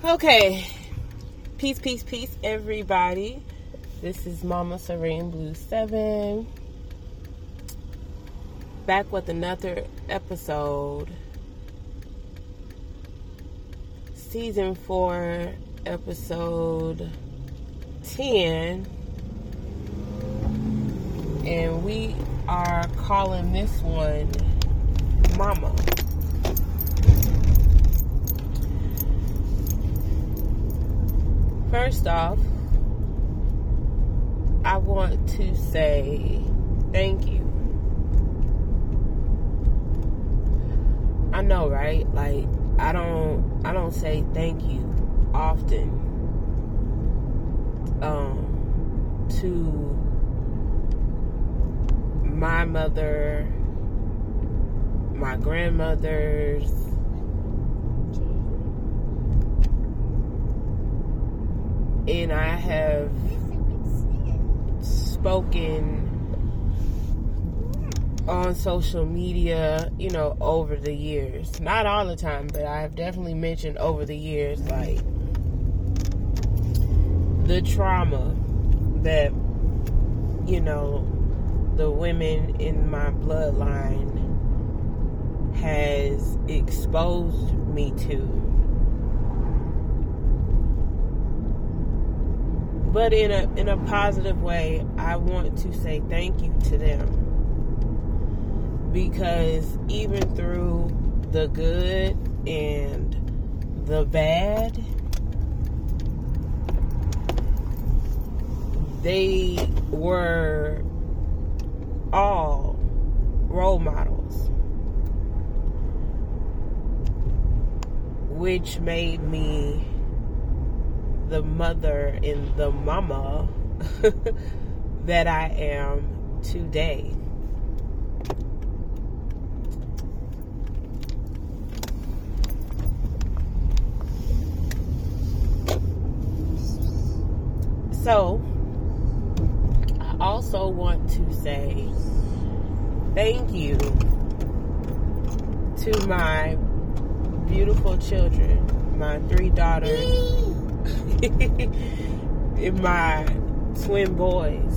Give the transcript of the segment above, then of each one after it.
Okay. Peace, peace, peace, everybody. This is Mama Serene Blue 7. Back with another episode. Season 4, episode 10. And we are calling this one Mama. First off, I want to say thank you. I know, right? Like, I don't say thank you often to my mother, my grandmothers, and I have spoken on social media, over the years. Not all the time, but I have definitely mentioned over the years, like, the trauma that, the women in my bloodline has exposed me to. But in a positive way, I want to say thank you to them. Because even through the good and the bad, they were all role models, which made me the mother and the mama that I am today. So, I also want to say thank you to my beautiful children, my 3 daughters, and my twin boys.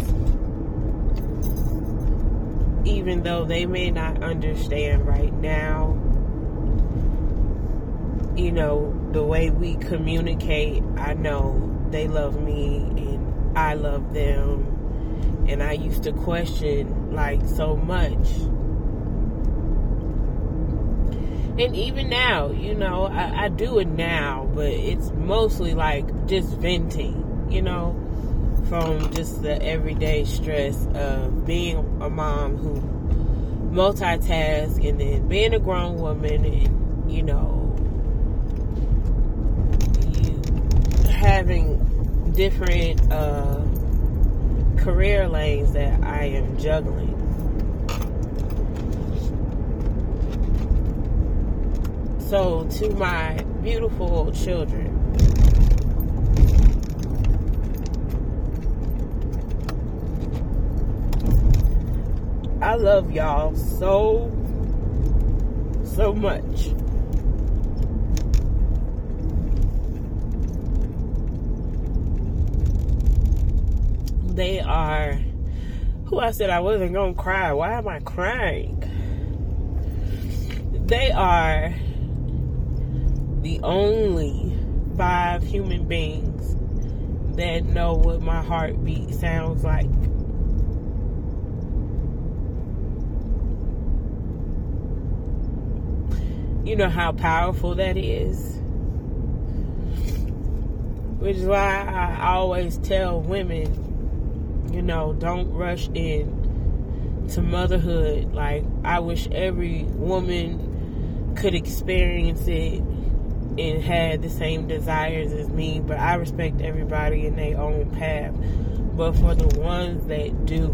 Even though they may not understand right now, the way we communicate, I know they love me and I love them. And I used to question, so much. And even now, I do it now, but it's mostly just venting, from just the everyday stress of being a mom who multitasks and then being a grown woman and, having different career lanes that I am juggling. So, to my beautiful children, I love y'all so much. They are who I said I wasn't going to cry. Why am I crying? They are the only 5 human beings that know what my heartbeat sounds like. You know how powerful that is? Which is why I always tell women, don't rush in to motherhood. I wish every woman could experience it and had the same desires as me, but I respect everybody in their own path. But for the ones that do,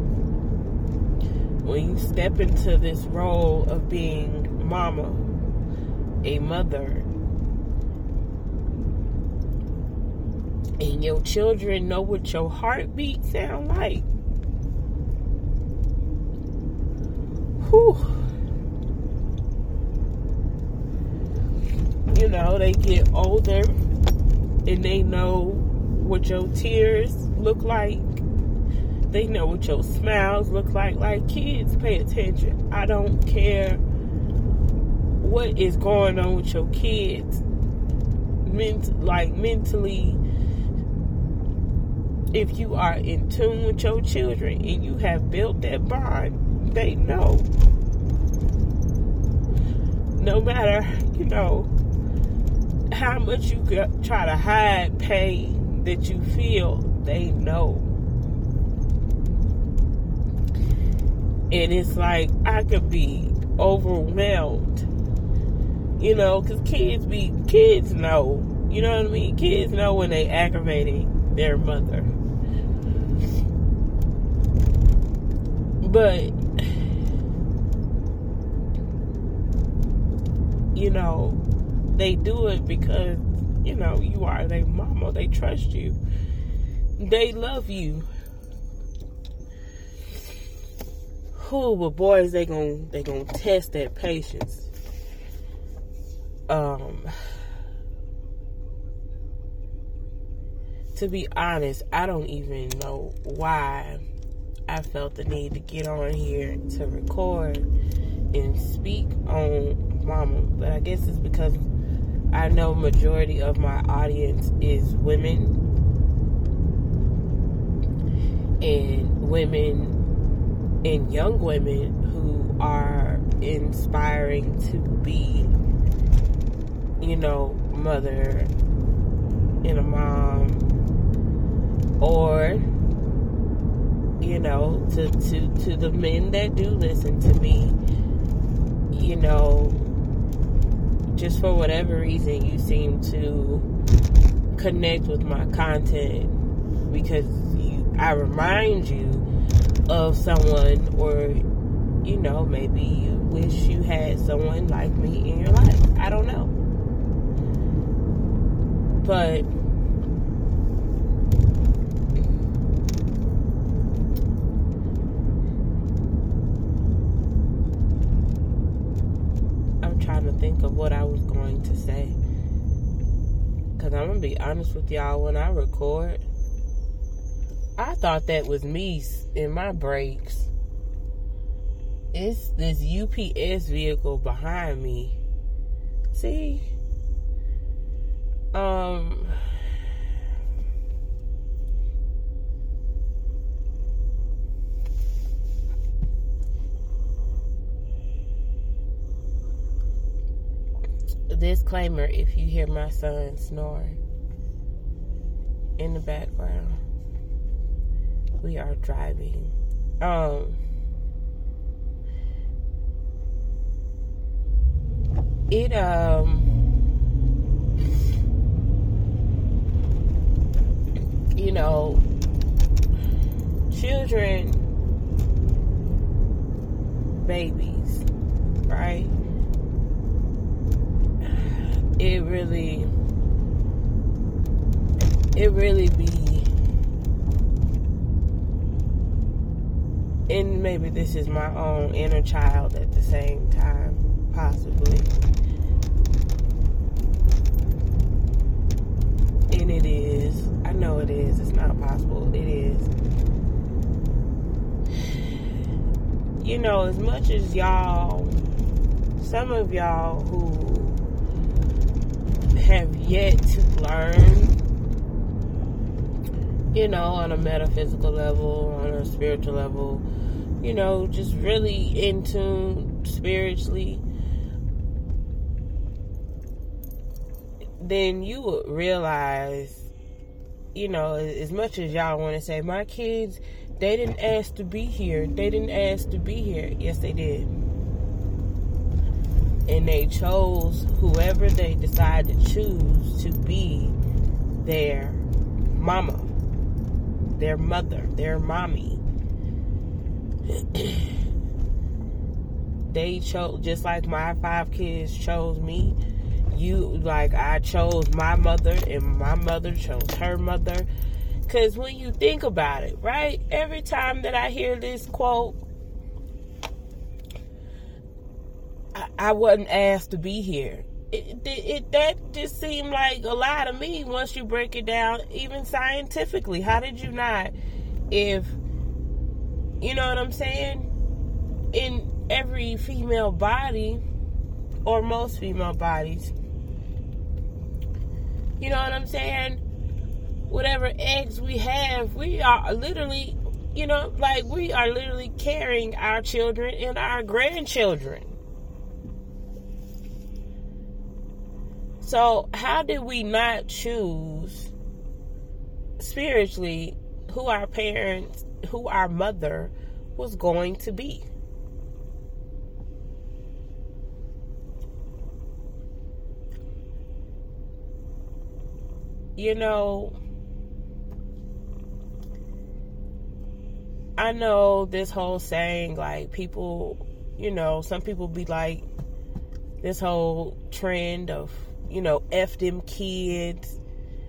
when you step into this role of being mama, a mother, and your children know what your heartbeat sound like, whew. They get older And they know what your tears look like. They know what your smiles look like. Like, kids, pay attention. I don't care what is going on with your kids. Mentally, if you are in tune with your children and you have built that bond, they know. No matter, how much you try to hide pain that you feel, they know. And it's like, I could be overwhelmed, because kids know, you know what I mean? Kids know when they aggravating their mother. But, they do it because, you are their mama. They trust you. They love you. But boys, they gonna test that patience. To be honest, I don't even know why I felt the need to get on here to record and speak on mama. But I guess it's because I know majority of my audience is women. And women and young women who are inspiring to be, mother and a mom, or, to the men that do listen to me, just for whatever reason you seem to connect with my content because I remind you of someone, or maybe you wish you had someone like me in your life. I don't know, but I'm trying to think of what I was going to say, because I'm gonna be honest with y'all. When I record, I thought that was me in my brakes. It's this UPS vehicle behind me. See? Disclaimer, if you hear my son snoring in the background, we are driving. Children, babies, right? It really be, and maybe this is my own inner child at the same time, possibly. And it is. I know it is. It's not possible. It is. As much as y'all, some of y'all who have yet to learn, on a metaphysical level, on a spiritual level, just really in tune spiritually, then you would realize, as much as y'all want to say, my kids, they didn't ask to be here. They didn't ask to be here. Yes, they did. And they chose whoever they decide to choose to be their mama, their mother, their mommy. They chose, just like my 5 kids chose me. I chose my mother, and my mother chose her mother. Because when you think about it, right? Every time that I hear this quote, I wasn't asked to be here. that just seemed like a lie to me once you break it down, even scientifically. How did you not? If, you know what I'm saying? In every female body, or most female bodies, you know what I'm saying? Whatever eggs we have, we are literally, we are literally carrying our children and our grandchildren. So how did we not choose spiritually who our parents, who our mother was going to be? I know this whole saying, like, people, some people be like, this whole trend of, F them kids,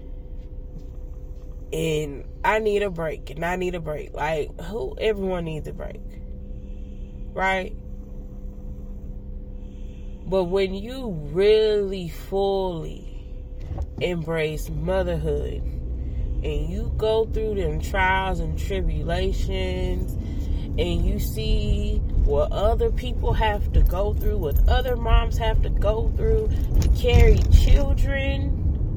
and I need a break, Like, everyone needs a break, right? But when you really fully embrace motherhood, and you go through them trials and tribulations, and you see what other people have to go through, what other moms have to go through to carry children,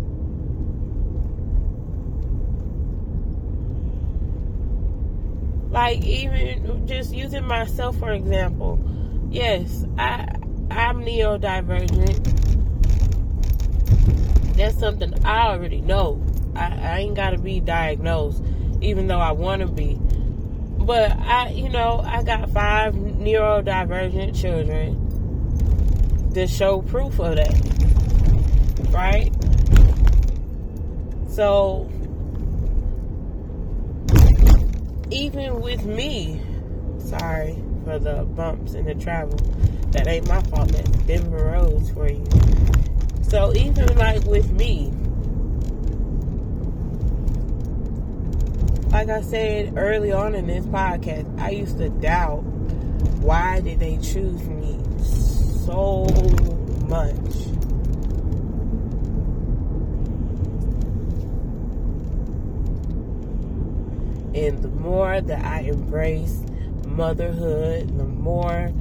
like, even just using myself for example, yes, I'm neurodivergent. That's something I already know. I ain't gotta be diagnosed, even though I want to be. But I got 5 neurodivergent children to show proof of that, right? So even with me, sorry for the bumps in the travel, that ain't my fault. That's Denver roads for you. So even like with me, like I said early on in this podcast, I used to doubt, why did they choose me so much? And the more that I embrace motherhood, the more,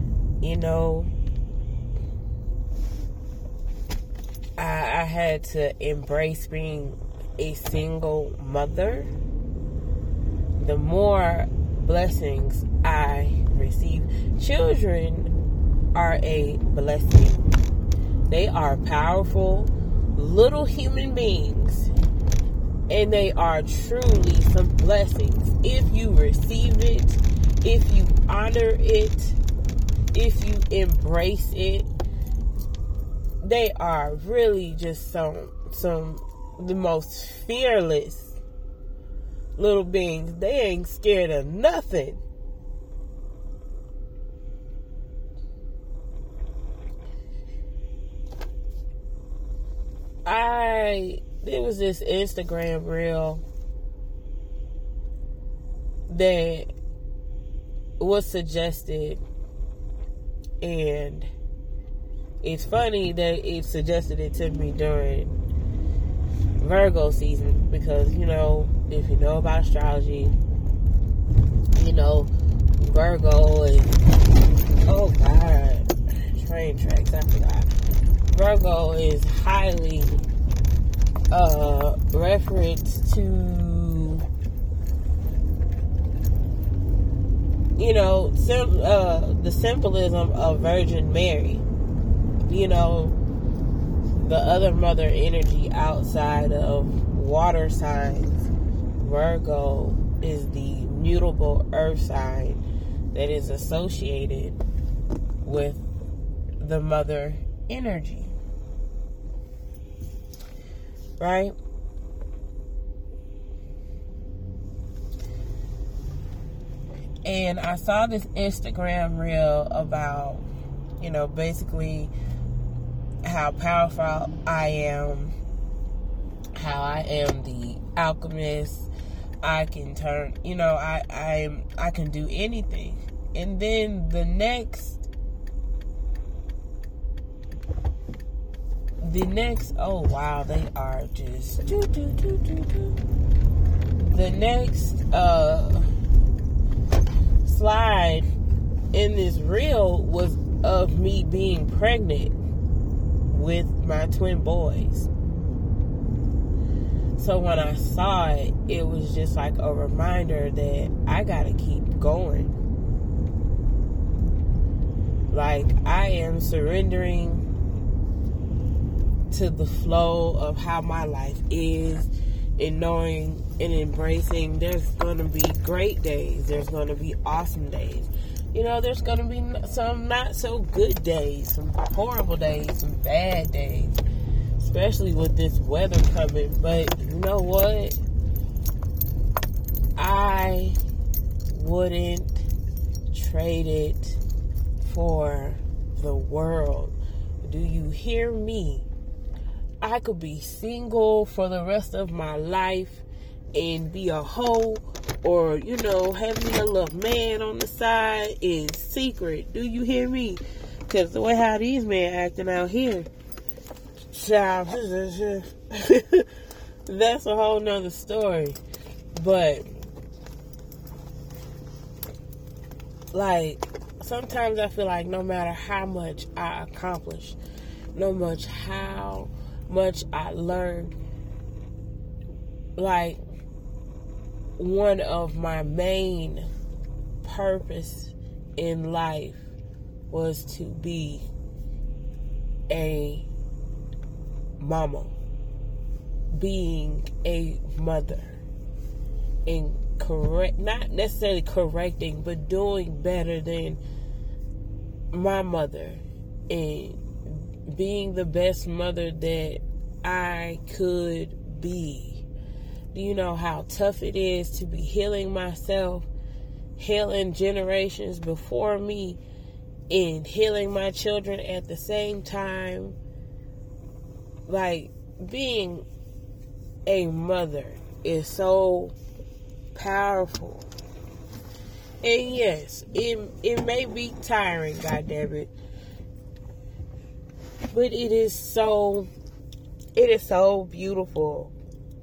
I had to embrace being a single mother, the more blessings I receive. Children are a blessing. They are powerful little human beings, and they are truly some blessings if you receive it, if you honor it, if you embrace it. They are really just the most fearless little beings. They ain't scared of nothing. There was this Instagram reel that was suggested, and it's funny that it suggested it to me during Virgo season, because if you know about astrology, Virgo is, oh God, train tracks, I forgot. Virgo is highly referenced to, the symbolism of Virgin Mary. The other mother energy outside of water signs. Virgo is the mutable earth sign that is associated with the mother energy. Right? And I saw this Instagram reel about, basically how powerful I am, how I am the alchemist. I can turn, I can do anything. And then the next The next, oh wow, they are just the next slide in this reel was of me being pregnant with my twin boys. So when I saw it, it was just like a reminder that I gotta keep going. Like, I am surrendering to the flow of how my life is, and knowing and embracing there's going to be great days, there's going to be awesome days, there's going to be some not so good days, some horrible days, some bad days, especially with this weather coming. But you know what, I wouldn't trade it for the world. Do you hear me? I could be single for the rest of my life and be a hoe, or, having a little man on the side is secret. Do you hear me? Because the way how these men acting out here, child, that's a whole nother story. But, like, sometimes I feel like no matter how much I accomplish, no much how much I learned, like, one of my main purpose in life was to be a mama, being a mother, and not necessarily correcting, but doing better than my mother, and being the best mother that I could be. Do you know how tough it is to be healing myself, healing generations before me, and healing my children at the same time? Like, being a mother is so powerful. And yes, it may be tiring, goddammit, but it is so beautiful.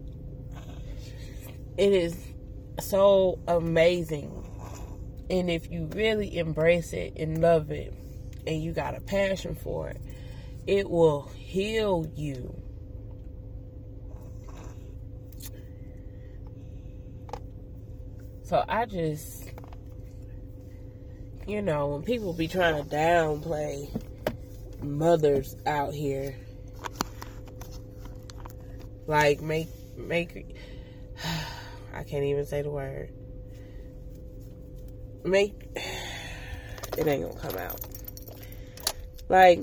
It is so amazing. And if you really embrace it and love it, and you got a passion for it, it will heal you. So I just, when people be trying to downplay mothers out here, like make I can't even say the word. It ain't gonna come out. Like,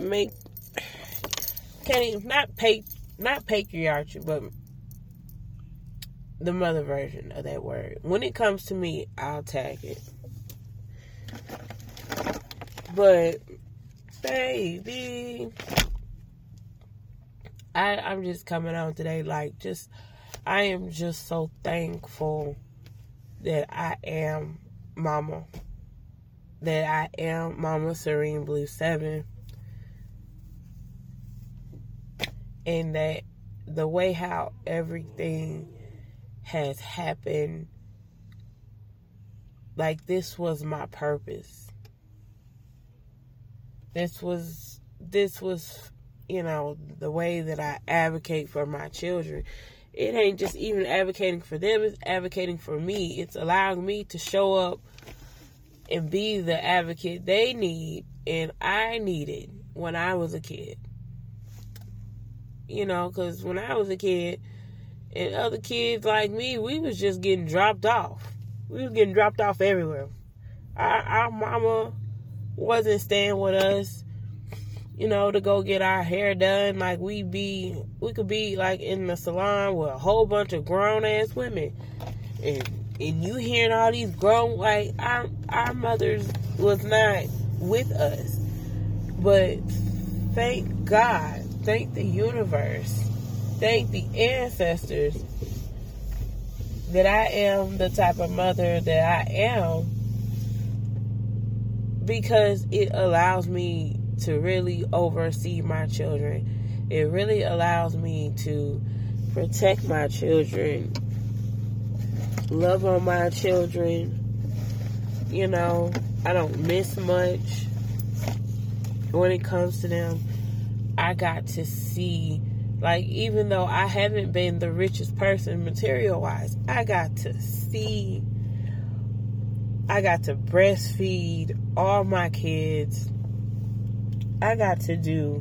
can't even, not patriarchy, but the mother version of that word. When it comes to me, I'll tag it. But, baby, I'm just coming on today, like, I am just so thankful that I am Mama. That I am Mama Serene Blue 7. And that the way how everything has happened, like, this was my purpose. This was, the way that I advocate for my children. It ain't just even advocating for them, it's advocating for me. It's allowing me to show up and be the advocate they need and I needed when I was a kid. Because when I was a kid and other kids like me, we was just getting dropped off. We was getting dropped off everywhere. Our mama wasn't staying with us, to go get our hair done. Like, we could be like in the salon with a whole bunch of grown ass women, and you hearing all these grown, like, our mothers was not with us. But thank God, thank the universe, thank the ancestors that I am the type of mother that I am, because it allows me to really oversee my children It really allows me to protect my children, love on my children. You know, I don't miss much when it comes to them. I got to see, like, even though I haven't been the richest person material-wise, I got to breastfeed all my kids. I got to do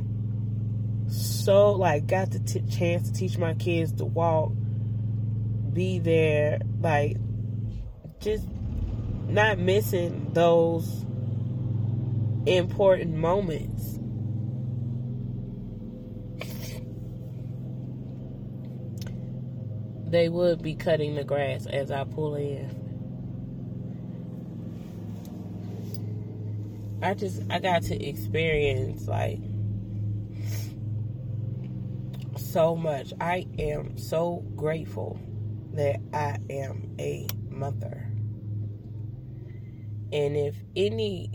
got the chance to teach my kids to walk, be there, like, just not missing those important moments. They would be cutting the grass as I pull in. I got to experience, like, so much. I am so grateful that I am a mother. And if any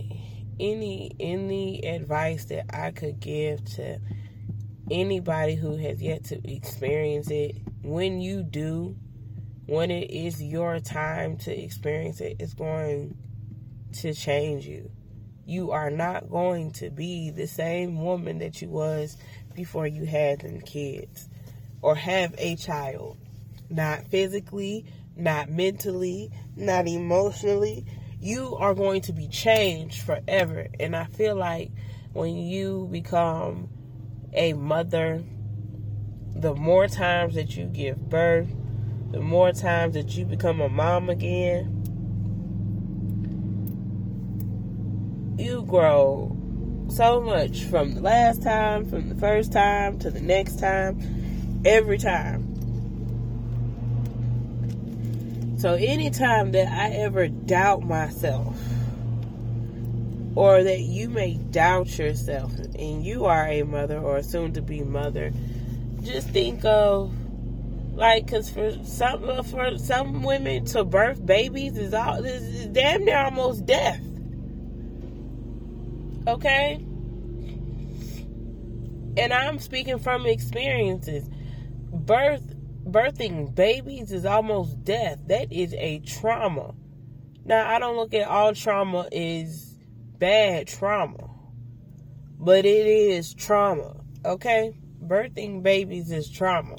advice that I could give to anybody who has yet to experience it, when you do, when it is your time to experience it, it's going to change you. You are not going to be the same woman that you was before you had them kids or have a child. Not physically, not mentally, not emotionally. You are going to be changed forever. And I feel like when you become a mother, the more times that you give birth, the more times that you become a mom again, you grow so much from the last time, from the first time to the next time, every time. So anytime that I ever doubt myself, or that you may doubt yourself, and you are a mother or a soon-to-be mother, just think of, like, because for some women, to birth babies is damn near almost death. Okay? And I'm speaking from experiences. Birthing babies is almost death. That is a trauma. Now, I don't look at all trauma as bad trauma, but it is trauma. Okay? Birthing babies is trauma.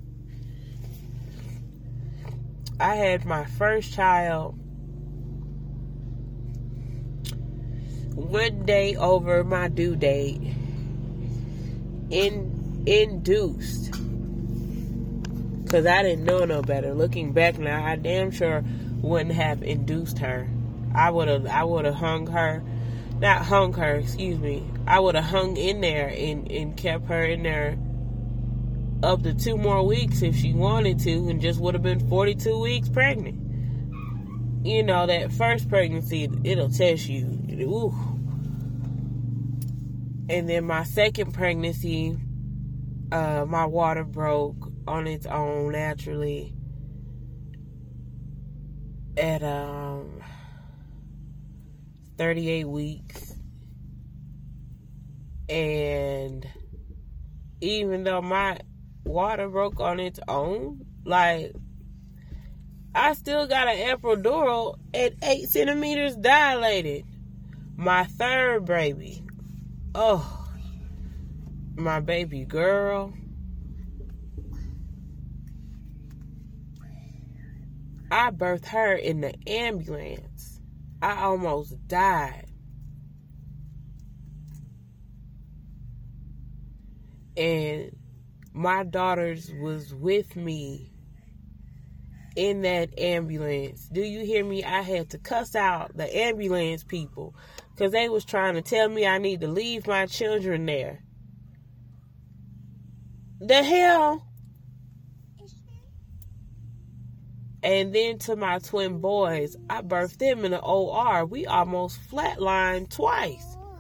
I had my first child one day over my due date, induced, because I didn't know no better. Looking back now, I damn sure wouldn't have induced her. I would have hung her, not hung her, excuse me. I would have hung in there and kept her in there up to 2 more weeks if she wanted to, and just would have been 42 weeks pregnant. You know, that first pregnancy, it'll test you. Ooh. And then my second pregnancy, my water broke on its own naturally at 38 weeks. And even though my water broke on its own, like, I still got an epidural at 8 centimeters dilated. My third baby, oh, my baby girl, I birthed her in the ambulance. I almost died. And my daughters was with me in that ambulance. Do you hear me? I had to cuss out the ambulance people because they was trying to tell me I need to leave my children there. The hell? And then to my twin boys, I birthed them in the OR. We almost flatlined twice.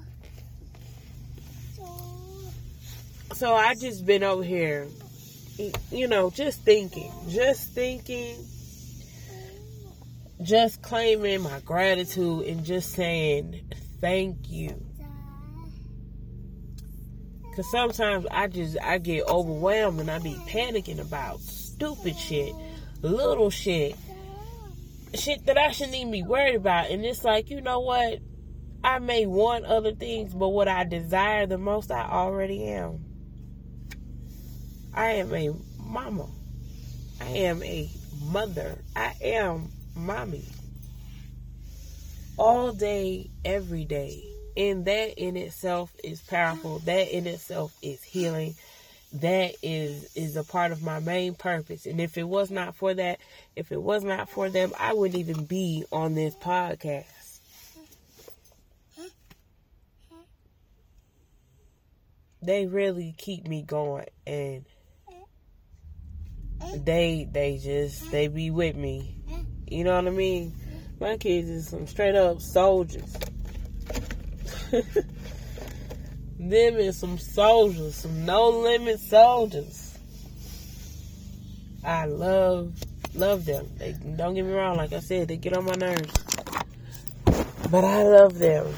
So I just been over here, you know, just thinking, just claiming my gratitude and just saying thank you. Because sometimes I get overwhelmed and I be panicking about stupid shit, little shit that I shouldn't even be worried about. And it's like, you know what? I may want other things, but what I desire the most, I already am. I am a mama. I am a mother. I am mommy. All day, every day. And that in itself is powerful. That in itself is healing. That is a part of my main purpose. And if it was not for that, if it was not for them, I wouldn't even be on this podcast. They really keep me going, and they be with me. You know what I mean? My kids is some straight up soldiers. Them is some soldiers, some no limit soldiers. I love them. They don't get me wrong, like I said, they get on my nerves. But I love them.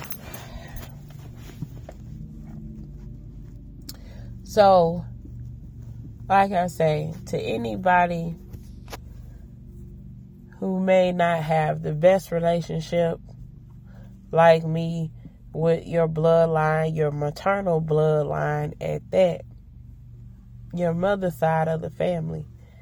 So, like I say, to anybody who may not have the best relationship like me with your bloodline, your maternal bloodline at that, your mother's side of the family,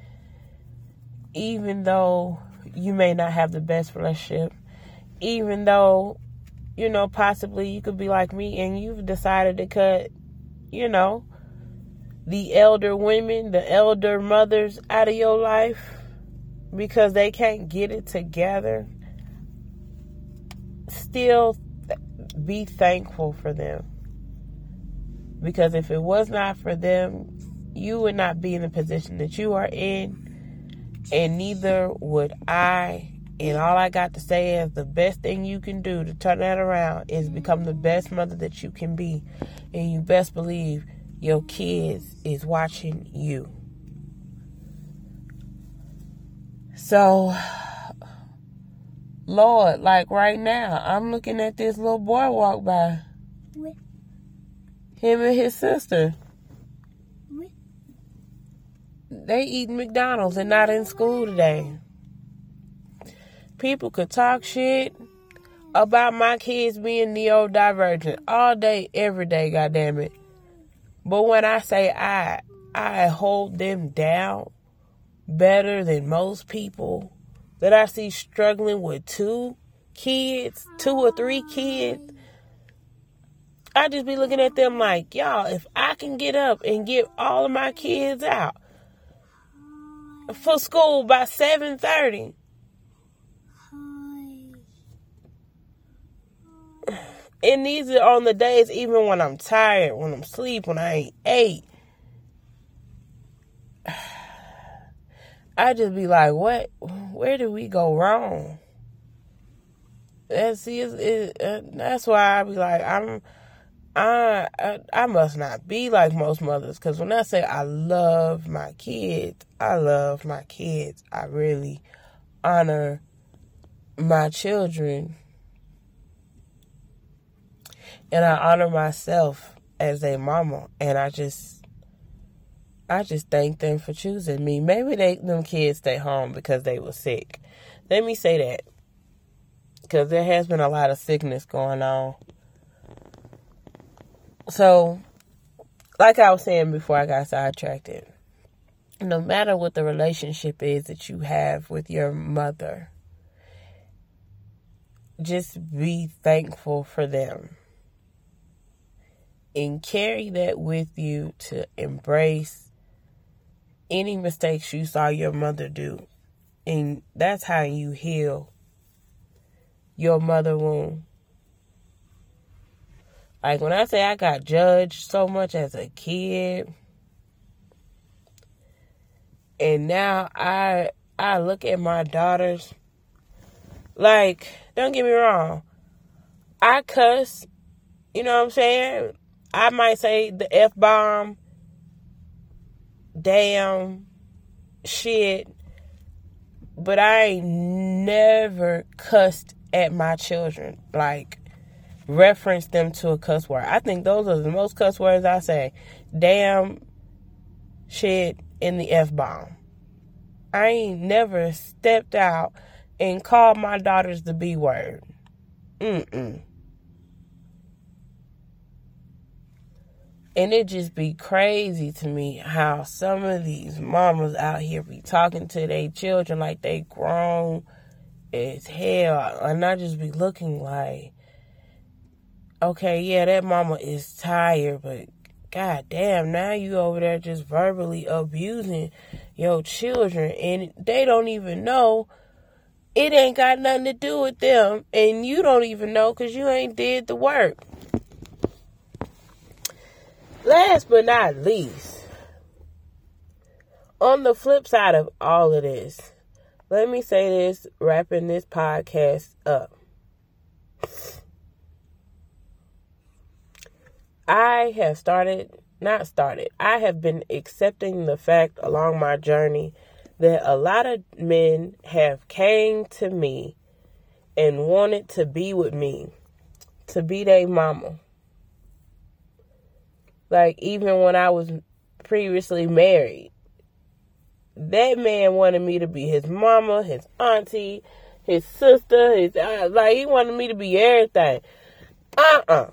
even though you may not have the best relationship, even though, you know, possibly you could be like me and you've decided to cut, you know, the elder women, the elder mothers out of your life because they can't get it together, still be thankful for them. Because if it was not for them, you would not be in the position that you are in, and neither would I. And all I got to say is the best thing you can do to turn that around is become the best mother that you can be. And you best believe your kids is watching you. So, Lord, like right now, I'm looking at this little boy walk by. Him and his sister. They eating McDonald's and not in school today. People could talk shit about my kids being neurodivergent all day, every day, goddammit. But when I say I hold them down better than most people that I see struggling with 2 or 3 kids. I just be looking at them like, y'all, if I can get up and get all of my kids out for school by 7:30, and these are on the days even when I'm tired, when I'm asleep, when I ain't ate. I just be like, what? Where did we go wrong? That's why I be like, I must not be like most mothers. Because when I say I love my kids, I love my kids. I really honor my children. And I honor myself as a mama. And I just thank them for choosing me. Maybe them kids stay home because they were sick. Let me say that. Because there has been a lot of sickness going on. So, like I was saying before I got sidetracked, no matter what the relationship is that you have with your mother, just be thankful for them. And carry that with you to embrace any mistakes you saw your mother do. And that's how you heal your mother wound. Like when I say I got judged so much as a kid, and now I look at my daughters, like, don't get me wrong, I cuss, you know what I'm saying? I might say the F-bomb, damn, shit, but I ain't never cussed at my children. Like, reference them to a cuss word. I think those are the most cuss words I say. Damn, shit, and the F-bomb. I ain't never stepped out and called my daughters the B word. And it just be crazy to me how some of these mamas out here be talking to their children like they grown as hell. And I just be looking like, okay, yeah, that mama is tired, but goddamn, now you over there just verbally abusing your children. And they don't even know. It ain't got nothing to do with them. And you don't even know because you ain't did the work. Last but not least, on the flip side of all of this, let me say this, wrapping this podcast up. I have been accepting the fact along my journey that a lot of men have came to me and wanted to be with me, to be their mama. Like, even when I was previously married, that man wanted me to be his mama, his auntie, his sister, he wanted me to be everything. To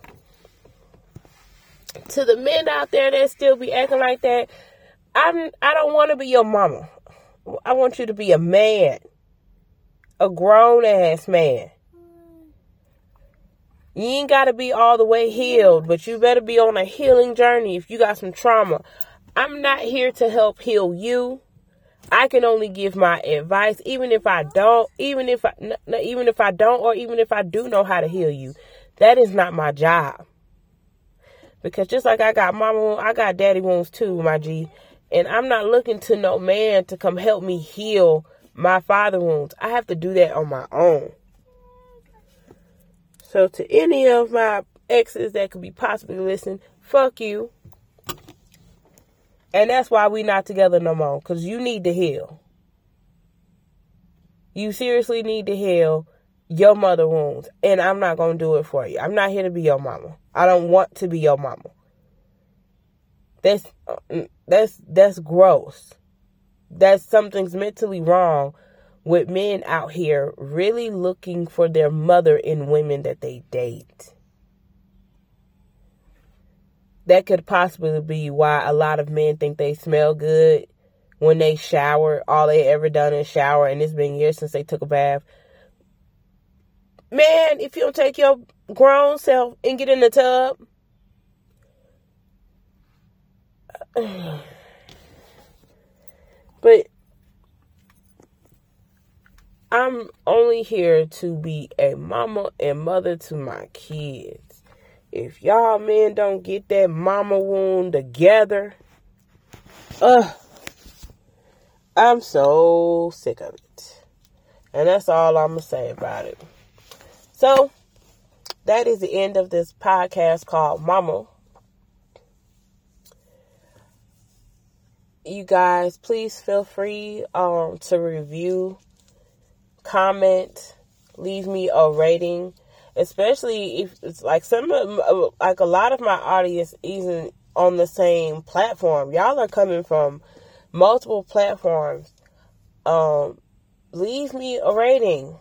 the men out there that still be acting like that, I don't want to be your mama. I want you to be a man, a grown-ass man. You ain't got to be all the way healed, but you better be on a healing journey if you got some trauma. I'm not here to help heal you. I can only give my advice, even if I do know how to heal you. That is not my job. Because just like I got mama wounds, I got daddy wounds too, my G. And I'm not looking to no man to come help me heal my father wounds. I have to do that on my own. So to any of my exes that could be possibly listening, fuck you. And that's why we not together no more. Because you need to heal. You seriously need to heal your mother wounds. And I'm not going to do it for you. I'm not here to be your mama. I don't want to be your mama. That's gross. That's something's mentally wrong with men out here really looking for their mother in women that they date. That could possibly be why a lot of men think they smell good when they shower. All they ever done is shower, and it's been years since they took a bath. Man, if you don't take your grown self and get in the tub, but I'm only here to be a mama and mother to my kids. If y'all men don't get that mama wound together, I'm so sick of it. And that's all I'm going to say about it. So, that is the end of this podcast called Mama. You guys, please feel free to review, comment, leave me a rating, especially if it's like a lot of my audience isn't on the same platform. Y'all are coming from multiple platforms. Leave me a rating,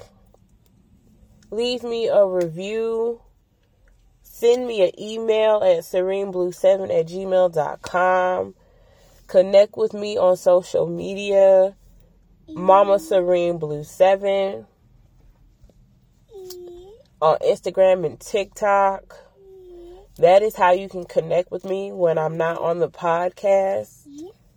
leave me a review, send me an email at sereneblue7@gmail.com. Connect with me on social media, Mama Serene Blue 7, on Instagram and TikTok. That is how you can connect with me when I'm not on the podcast.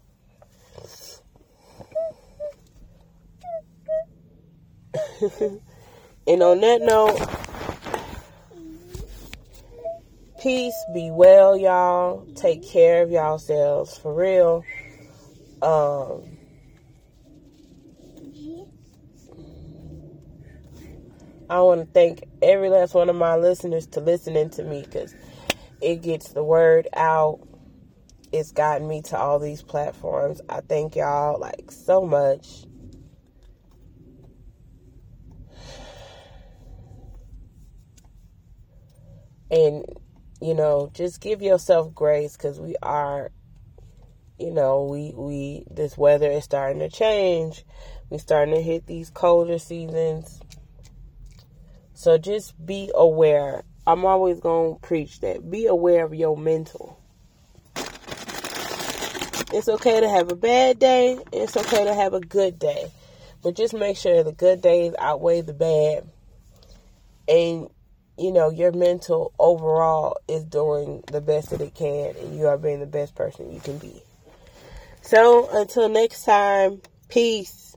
And on that note, peace, be well, y'all. Take care of yourselves, for real. I want to thank every last one of my listeners to listening to me, because it gets the word out. It's gotten me to all these platforms. I thank y'all so much. And, you know, just give yourself grace, because we are, you know, we this weather is starting to change. We're starting to hit these colder seasons. So just be aware. I'm always going to preach that. Be aware of your mental. It's okay to have a bad day. It's okay to have a good day. But just make sure the good days outweigh the bad. And, you know, your mental overall is doing the best that it can. And you are being the best person you can be. So, until next time, peace.